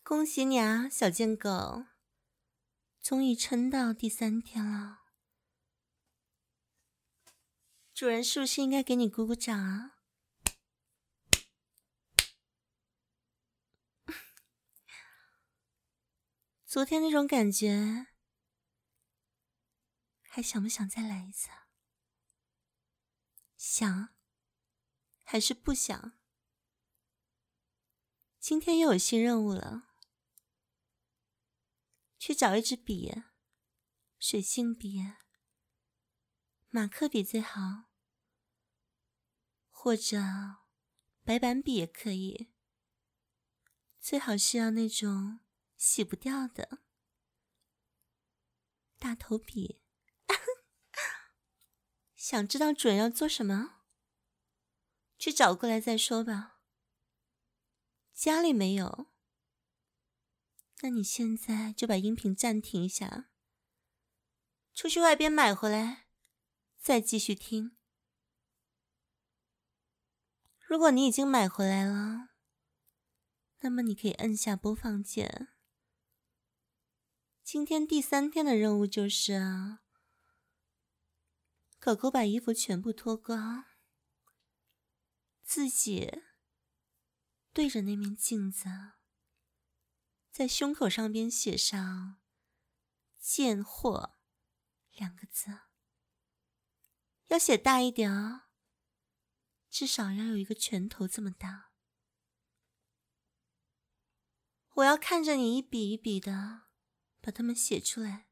恭喜你啊，小贱狗，终于撑到第3天了。主人是不是应该给你鼓鼓掌啊？昨天那种感觉，还想不想再来一次啊？想还是不想？今天又有新任务了，去找一支笔，水性笔、马克笔最好，或者白板笔也可以，最好是要那种洗不掉的大头笔。想知道主人要做什么？去找过来再说吧。家里没有，那你现在就把音频暂停一下，出去外边买回来，再继续听。如果你已经买回来了，那么你可以按下播放键。今天第3天的任务就是狗狗把衣服全部脱光，自己对着那面镜子，在胸口上边写上贱货2个字，要写大一点哦，至少要有一个拳头这么大。我要看着你一笔一笔的把它们写出来。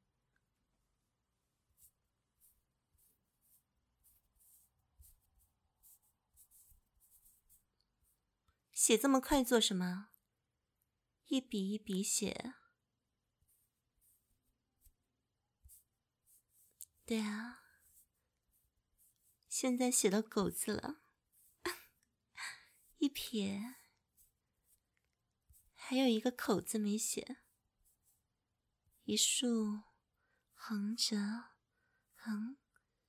写这么快做什么？一笔一笔写。对啊，现在写到狗字了，一撇，还有一个口字没写，一竖，横折，横，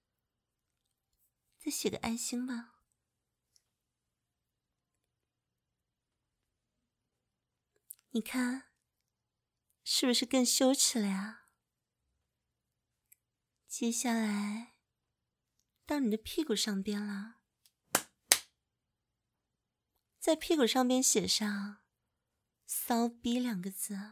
再写个爱心吧。你看，是不是更羞耻了呀？接下来到你的屁股上边了，在屁股上边写上骚逼2个字，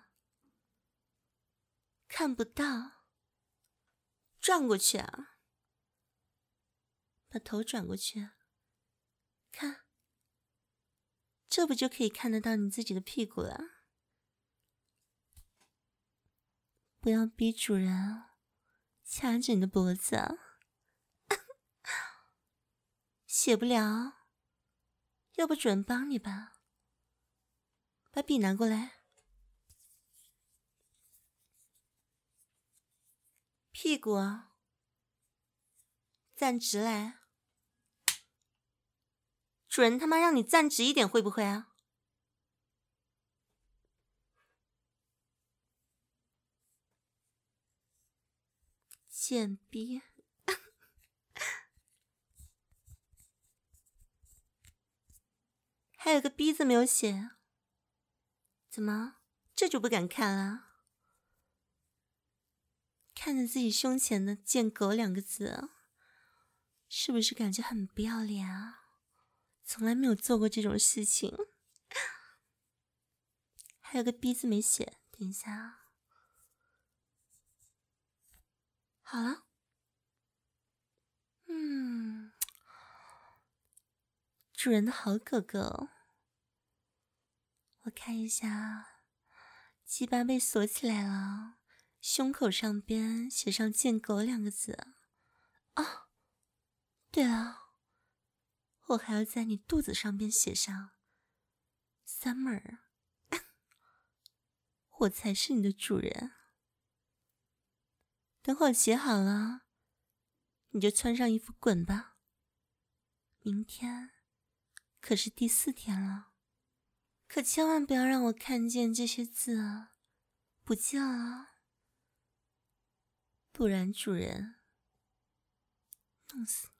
看不到，转过去啊，把头转过去，看，这不就可以看得到你自己的屁股了？不要逼主人掐着你的脖子啊。写不了，要不主人帮你吧。把笔拿过来，屁股站直来。主人他妈让你站直一点会不会啊？贱逼。还有个逼字没有写，怎么这就不敢看了？看着自己胸前的贱狗2个字，是不是感觉很不要脸啊？从来没有做过这种事情。还有个逼字没写，等一下。好了。主人的好狗狗。我看一下，鸡巴被锁起来了，胸口上边写上贱狗2个字。哦，对了，我还要在你肚子上边写上 Summer。 我才是你的主人。等会儿写好了，你就穿上衣服滚吧。明天可是第4天了，可千万不要让我看见这些字不见了，不然主人弄死